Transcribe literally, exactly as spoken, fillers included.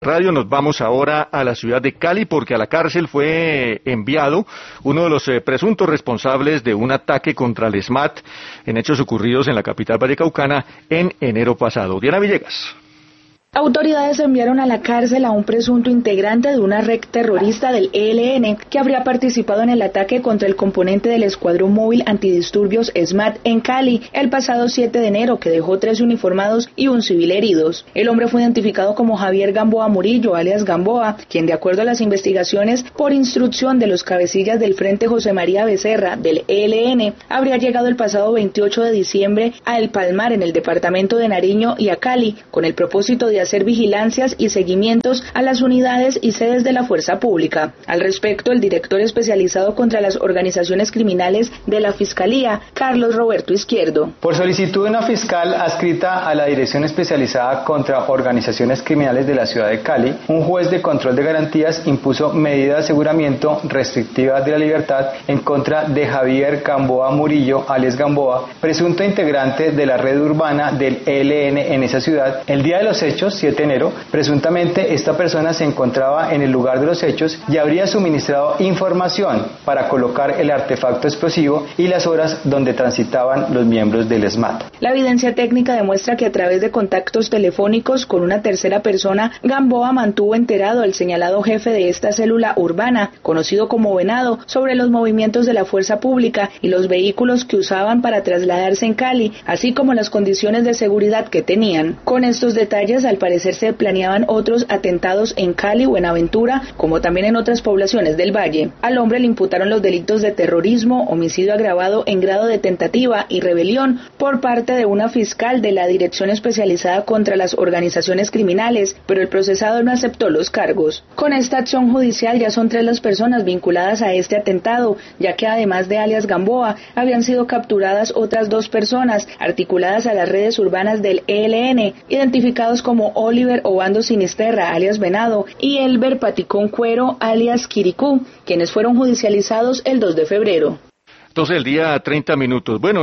Radio. Nos vamos ahora a la ciudad de Cali porque a la cárcel fue enviado uno de los eh, presuntos responsables de un ataque contra el ESMAD en hechos ocurridos en la capital vallecaucana en enero pasado. Diana Villegas. Autoridades enviaron a la cárcel a un presunto integrante de una red terrorista del E L N que habría participado en el ataque contra el componente del Escuadrón Móvil Antidisturbios ESMAD en Cali el pasado siete de enero, que dejó tres uniformados y un civil heridos. El hombre fue identificado como Javier Gamboa Murillo, alias Gamboa, quien de acuerdo a las investigaciones, por instrucción de los cabecillas del Frente José María Becerra del E L N, habría llegado el pasado veintiocho de diciembre a El Palmar, en el departamento de Nariño, y a Cali, con el propósito de hacer vigilancias y seguimientos a las unidades y sedes de la fuerza pública. Al respecto, el director especializado contra las organizaciones criminales de la Fiscalía, Carlos Roberto Izquierdo. Por solicitud de una fiscal adscrita a la Dirección Especializada contra Organizaciones Criminales de la ciudad de Cali, un juez de control de garantías impuso medidas de aseguramiento restrictivas de la libertad en contra de Javier Gamboa Murillo, alias Gamboa, presunto integrante de la red urbana del E L N en esa ciudad. El día de los hechos, siete de enero, presuntamente esta persona se encontraba en el lugar de los hechos y habría suministrado información para colocar el artefacto explosivo y las horas donde transitaban los miembros del ESMAD. La evidencia técnica demuestra que a través de contactos telefónicos con una tercera persona, Gamboa mantuvo enterado al señalado jefe de esta célula urbana, conocido como Venado, sobre los movimientos de la fuerza pública y los vehículos que usaban para trasladarse en Cali, así como las condiciones de seguridad que tenían. Con estos detalles, al parecer se planeaban otros atentados en Cali, Buenaventura, como también en otras poblaciones del Valle. Al hombre le imputaron los delitos de terrorismo, homicidio agravado en grado de tentativa y rebelión por parte de una fiscal de la Dirección Especializada contra las Organizaciones Criminales, pero el procesado no aceptó los cargos. Con esta acción judicial ya son tres las personas vinculadas a este atentado, ya que además de alias Gamboa, habían sido capturadas otras dos personas articuladas a las redes urbanas del E L N, identificados como Oliver Obando Sinisterra, alias Venado, y Elber Paticón Cuero, alias Quiricú, quienes fueron judicializados el dos de febrero. Entonces el día treinta minutos. Bueno.